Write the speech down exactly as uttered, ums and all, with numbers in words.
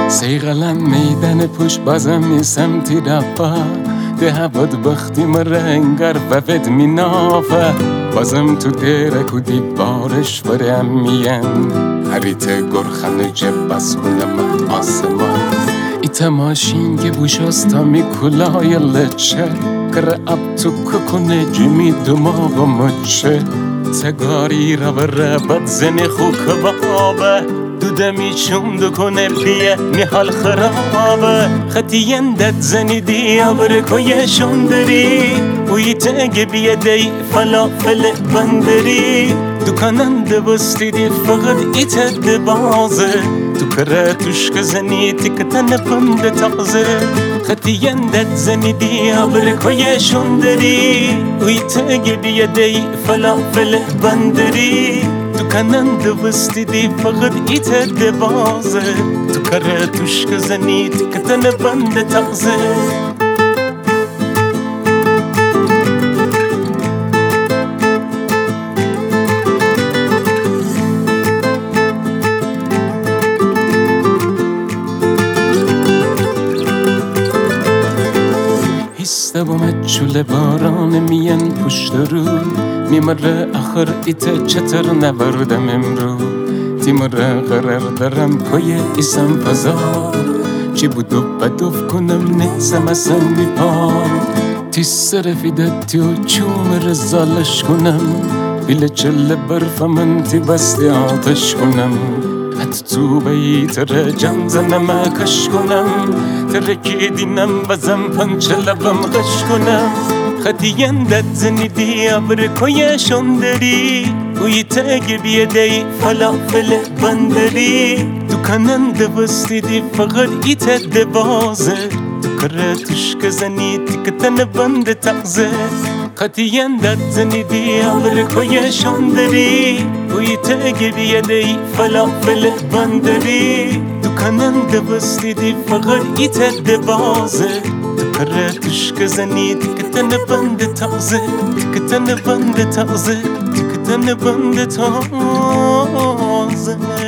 سیغلن میدن پوش بازم می سمتی رفا ده هباد بختی مرنگر وفد می نافه بازم تو دیرک و دیوارش برم مین هریت گرخن جب بس کنم آسمان ایتا ماشین که بوشاستا می کلای لچه کر اب تو ککنه جمی دماغ مچه تگاری را بره بد زنی خوک بابه دودمی چون دو کنه بیه می حال خرابه خطی یندت زنی دیا برکوی شندری وی تگه بیه دی فلافل بندری دکانند بستی دی فقط ایتت دی بازه تو کره توشک زنی تکتن بند تغزه خطی یندت زنی دیا برکوی شندری وی تگه بیه دی فلافل بندری دکانند بستی دی فقط ایتت دی بازه تو کره توشک زنی تکتن بند تغزه بومت چول باران میان پشت روی میمره آخر ایت چطور نبردم امرو تیمره قرار دارم پای ایسم پزار چی بودو بدوف کنم نیزم اصلا بیپار تی سرفیدتی و چوم رزالش کنم بیل چل برف من تی بستی آتش کنم حتی تو بیت ره جان زنم کش کنم ترکی دینم بزم پنچ لبم غش کنم خطی یندت زنی دیا برکوی شندری وی تگه بیه دی فلافل بندری دکانند بستی دی فقط ایتت دی بازه تو کره توشک زنی تکتن بند تغزه خطی یندت زنی دیا برکوی شندری وی تگه بیه دی فلافل بندری دکانند بستی دی فقط ایتت دی بازه تو کره توشک زنی تکتن بند تغزه تکتن بند تغزه تکتن بند تغزه